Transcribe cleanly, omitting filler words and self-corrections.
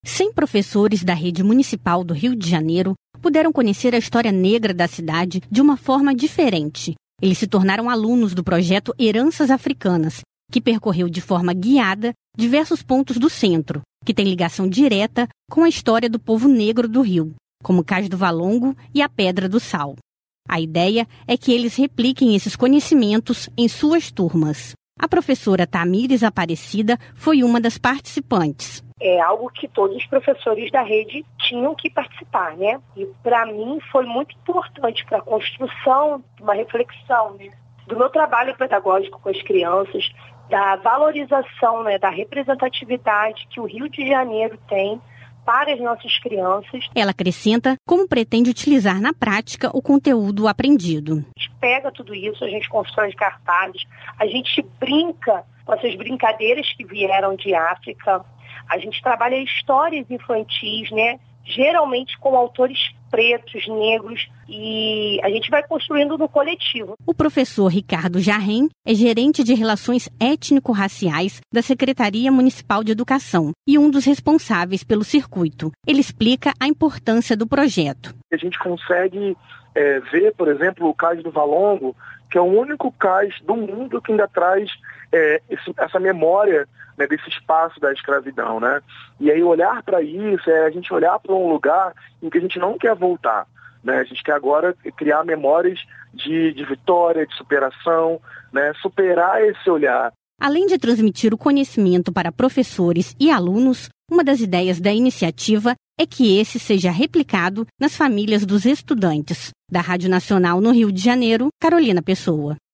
100 professores da rede municipal do Rio de Janeiro puderam conhecer a história negra da cidade de uma forma diferente. Eles se tornaram alunos do projeto Heranças Africanas, que percorreu de forma guiada diversos pontos do centro, que tem ligação direta com a história do povo negro do Rio, como Cais do Valongo e a Pedra do Sal. A ideia é que eles repliquem esses conhecimentos em suas turmas. A professora Tamires Aparecida foi uma das participantes. É algo que todos os professores da rede tinham que participar, né? E para mim foi muito importante para a construção de uma reflexão, né, do meu trabalho pedagógico com as crianças, da valorização, né, da representatividade que o Rio de Janeiro tem para as nossas crianças. Ela acrescenta como pretende utilizar na prática o conteúdo aprendido. A gente pega tudo isso, a gente constrói cartazes, a gente brinca com essas brincadeiras que vieram de África, a gente trabalha histórias infantis, né? Geralmente com autores pretos, negros, e a gente vai construindo no coletivo. O professor Ricardo Jarrem é gerente de Relações Étnico-Raciais da Secretaria Municipal de Educação e um dos responsáveis pelo circuito. Ele explica a importância do projeto. A gente consegue ver, por exemplo, o Cais do Valongo, que é o único cais do mundo que ainda traz essa memória, né, desse espaço da escravidão, né? E aí olhar para isso é a gente olhar para um lugar em que a gente não quer voltar, né? A gente quer agora criar memórias de vitória, de superação, né? Superar esse olhar. Além de transmitir o conhecimento para professores e alunos, uma das ideias da iniciativa é que esse seja replicado nas famílias dos estudantes. Da Rádio Nacional no Rio de Janeiro, Carolina Pessoa.